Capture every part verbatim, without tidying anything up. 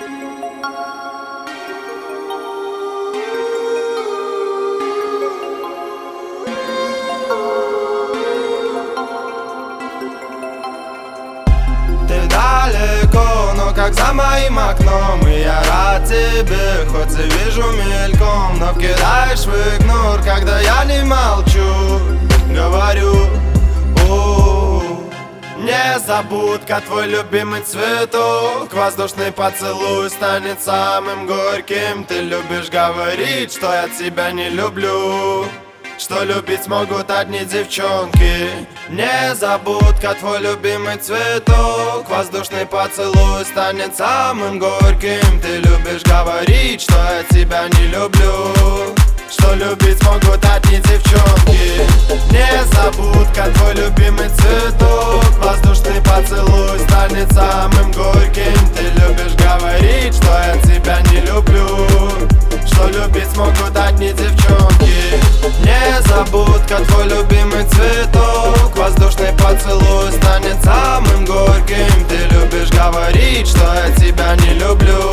Ты далеко, но как за моим окном, и я рад тебе, хоть и вижу мельком. Но вкидаешь в игнор, когда я не молчу. Говорю, у-у-у. Незабудка, твой любимый цветок. Воздушный поцелуй станет самым горьким. Ты любишь говорить, что я тебя не люблю, что любить могут одни девчонки. Незабудка, твой любимый цветок. Воздушный поцелуй станет самым горьким. Ты любишь говорить, что я тебя не люблю, что любить могут одни девчонки. Незабудка, твой любимый цветок. Воздушный поцелуй станет самым горьким. Ты любишь говорить, что я тебя не люблю, что любить могут одни девчонки. Незабудка, твой любимый цветок. Воздушный поцелуй станет самым горьким. Ты любишь говорить, что я тебя не люблю.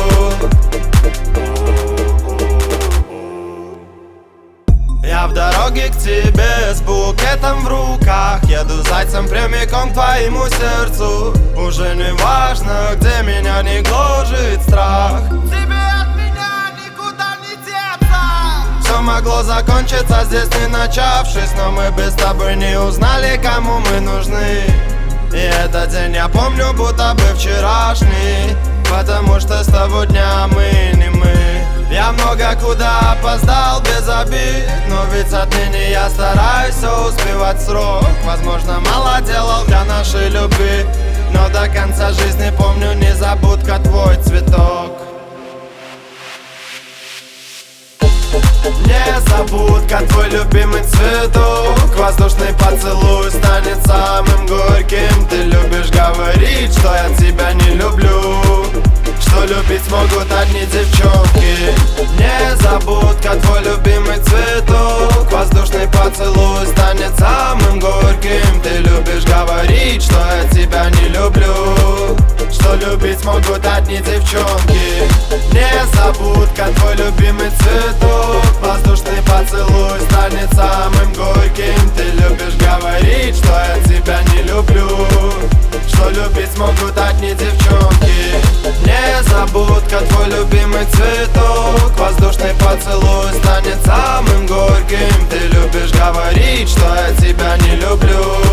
Я в дороге к тебе с букетом в руках. Еду зайцем прямиком к твоему сердцу. Уже не важно, где меня не гложет страх. Тебе от меня никуда не деться. Все могло закончиться здесь не начавшись, но мы бы с тобой не узнали, кому мы нужны. И этот день я помню, будто бы вчерашний, потому что с того дня мы не мы. Я много куда опоздал без обид, но ведь отныне я стараюсь все успевать в срок. Возможно, мало делал для нашей любви, но до конца жизни помню незабудка, твой цветок. Незабудка, твой любимый цветок. Воздушный поцелуй станет самым горьким. Ты любишь говорить, что я тебя не люблю, что любить могут одни девчонки. Незабудка, твой любимый цветок. Воздушный поцелуй станет самым горьким. Ты любишь говорить, что я тебя не люблю, что любить могут одни девчонки. Незабудка, твой любимый цветок. Воздушный поцелуй станет самым горьким. Ты любишь говорить, что я тебя не люблю, что любить могут одни девчонки. Незабудка, твой любимый цветок. Воздушный поцелуй станет самым горьким. Ты любишь говорить, что я тебя не люблю,